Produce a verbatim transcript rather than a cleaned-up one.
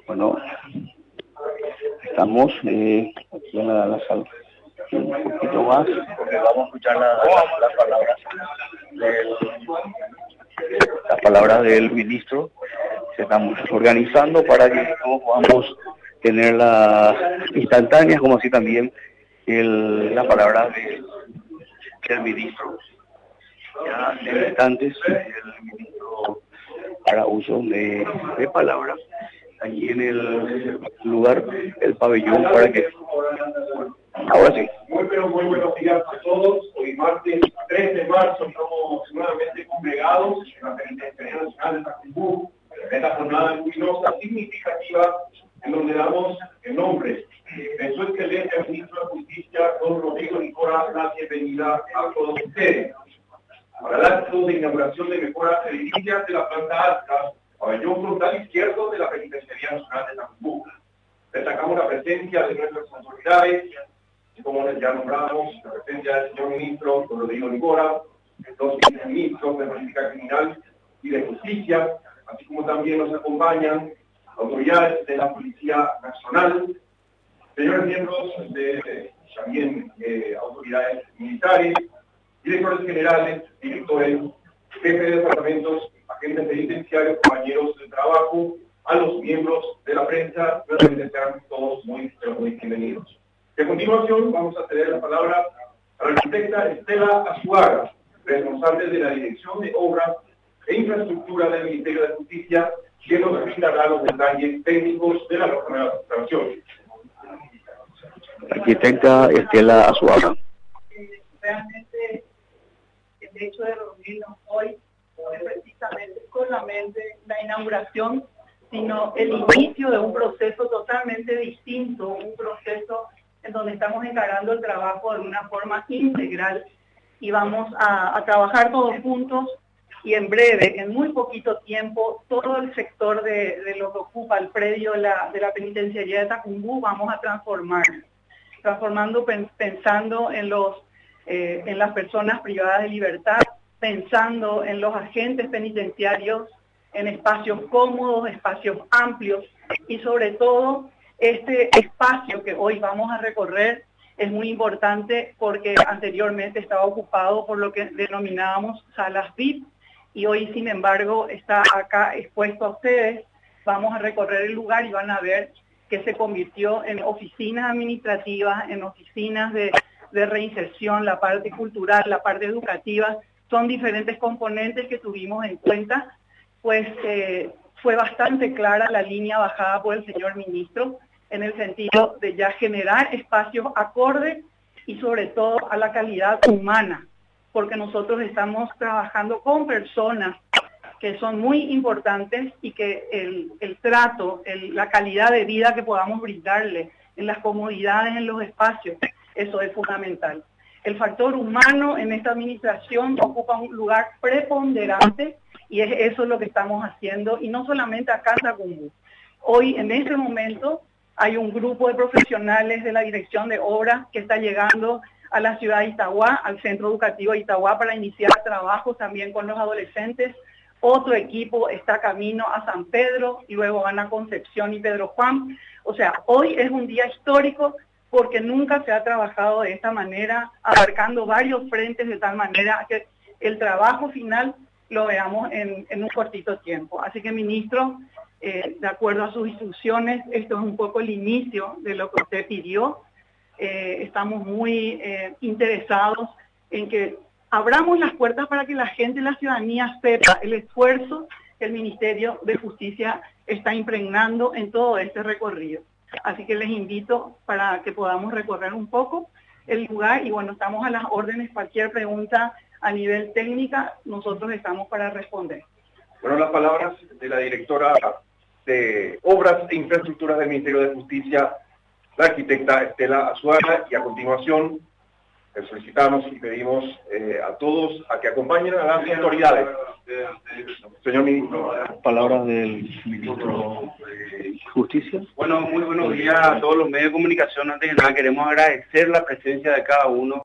Bueno, estamos eh, aquí en la, la sala un poquito más, porque vamos a escuchar la, la, las palabras del, las palabras del ministro. Se estamos organizando para que todos podamos tener las instantáneas, como así también el, la palabra de, del ministro. Ya en instantes el ministro hará uso de, de palabras allí en el lugar, el pabellón, para que... Ahora sí. Muy, pero muy buenos días a todos. Hoy martes tres de marzo estamos nuevamente congregados en la Penitenciaría Nacional de Tacumbú, en esta jornada luminosa significativa en donde damos el nombre de su excelente ministro de Justicia, don Rodrigo Nicora, la bienvenida a todos ustedes. Para el acto de inauguración de mejoras edilicias de la planta alta, pabellón frontal izquierdo de la Penitenciaría Nacional de Tacumbú. Destacamos la presencia de nuestras autoridades, como ya nombramos, la presencia del señor ministro don Rodrigo Nicora, los viceministros de Política Criminal y de Justicia, así como también nos acompañan autoridades de la Policía Nacional, señores miembros de también eh, autoridades militares, directores generales, directores, jefes de departamentos, agentes penitenciarios, compañeros de trabajo, a los miembros de la prensa, nuevamente sean todos muy, muy bienvenidos. Y a continuación vamos a ceder la palabra a la arquitecta Estela Azuaga, responsable de la Dirección de Obras e Infraestructura del Ministerio de Justicia, quien nos brindará los detalles técnicos de la restauración. Arquitecta Estela Azuaga. Realmente el hecho de reunirnos hoy no es precisamente solamente la inauguración, sino el inicio de un proceso totalmente distinto, un proceso en donde estamos encarando el trabajo de una forma integral y vamos a, a trabajar todos juntos y en breve, en muy poquito tiempo, todo el sector de, de lo que ocupa el predio de la, de la penitenciaría de Tacumbú vamos a transformar, transformando pensando en, los, eh, en las personas privadas de libertad, pensando en los agentes penitenciarios, en espacios cómodos, espacios amplios y sobre todo este espacio que hoy vamos a recorrer es muy importante porque anteriormente estaba ocupado por lo que denominábamos salas V I P y hoy sin embargo está acá expuesto a ustedes. Vamos a recorrer el lugar y van a ver que se convirtió en oficinas administrativas, en oficinas de, de reinserción, la parte cultural, la parte educativa, son diferentes componentes que tuvimos en cuenta, pues eh, fue bastante clara la línea bajada por el señor ministro en el sentido de ya generar espacios acordes y sobre todo a la calidad humana, porque nosotros estamos trabajando con personas que son muy importantes y que el, el trato, el, la calidad de vida que podamos brindarle en las comodidades, en los espacios, eso es fundamental. El factor humano en esta administración ocupa un lugar preponderante y es eso lo que estamos haciendo, y no solamente acá en Tacumbú. Hoy, en este momento, hay un grupo de profesionales de la Dirección de Obras que está llegando a la ciudad de Itagua, al Centro Educativo de Itagua, para iniciar trabajos también con los adolescentes. Otro equipo está camino a San Pedro y luego van a Concepción y Pedro Juan. O sea, hoy es un día histórico porque nunca se ha trabajado de esta manera, abarcando varios frentes de tal manera que el trabajo final lo veamos en, en un cortito tiempo. Así que, ministro, eh, de acuerdo a sus instrucciones, esto es un poco el inicio de lo que usted pidió. Eh, estamos muy eh, interesados en que abramos las puertas para que la gente y la ciudadanía sepa el esfuerzo que el Ministerio de Justicia está impregnando en todo este recorrido. Así que les invito para que podamos recorrer un poco el lugar y bueno, estamos a las órdenes. Cualquier pregunta a nivel técnica, nosotros estamos para responder. Bueno, las palabras de la directora de Obras e Infraestructuras del Ministerio de Justicia, la arquitecta Estela Azuaga, y a continuación les solicitamos y pedimos eh, a todos a que acompañen a las autoridades. Señor ministro. Palabras del ministro de Justicia. Bueno, muy buenos días a todos los medios de comunicación. Antes de nada queremos agradecer la presencia de cada uno.